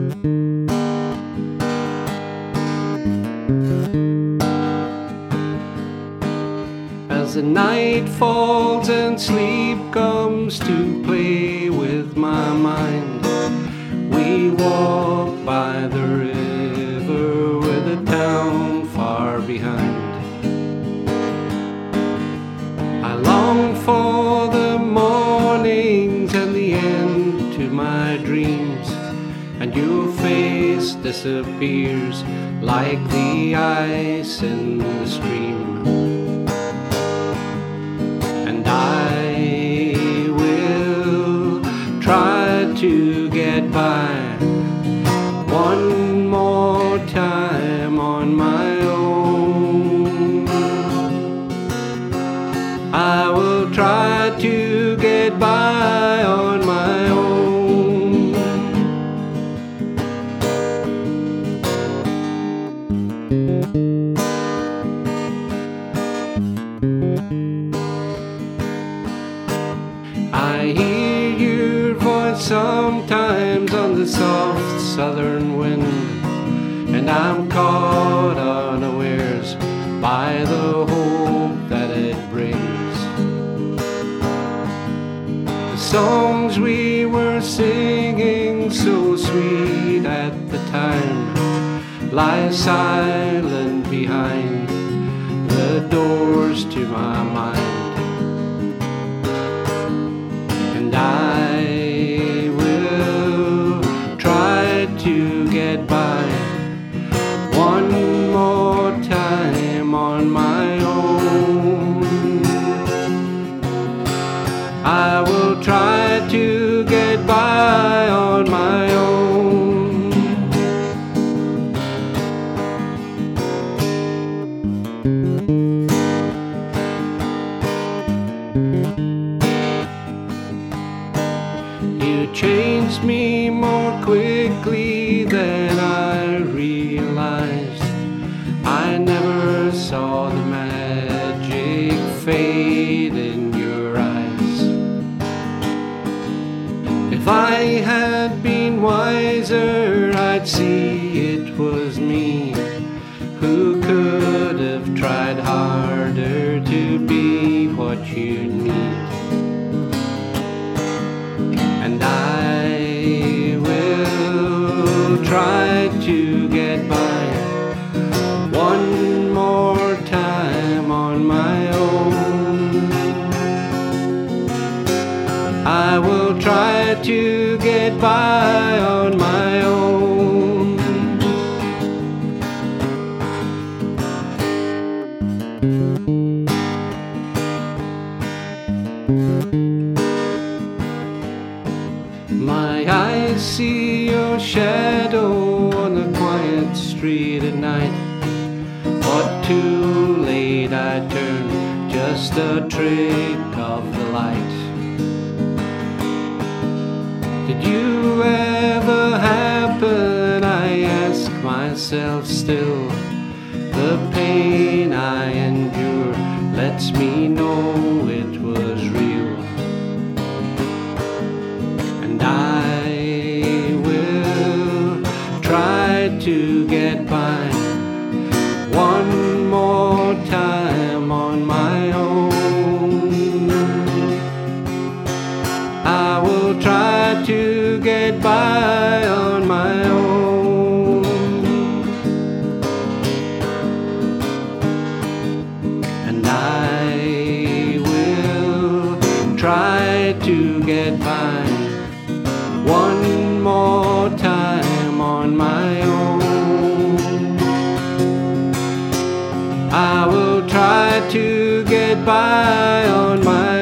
As the night falls and sleep comes to play with my mind, we walk by the river with a town far behind. I long for the mornings and the end to my dreams, and your face disappears like the ice in the stream. And I will try to get by one more time on my own. I will try to get by on my own. I hear your voice sometimes on the soft southern wind, and I'm caught unawares by the hope that it brings. The songs we were singing so sweet at the time lie silent behind the doors to my mind. And I will try to get by one more time on my own. I will try to get by on my own. You changed me more quickly than I realized. I never saw the magic fade in your eyes. If I had been wiser, I'd see it was me who could have tried harder to be what you need. And I will try to get by one more time on my own. I will try to get by on my own. My eyes see your shadow on a quiet street at night, but too late I turn, just a trick of the light. Did you ever happen, I ask myself still. The pain I endure lets me know it was real. And I will try to get by one more time on my own. I will try to get by on my own. And I will try to get by one more time on my own. I will try to get by on my own.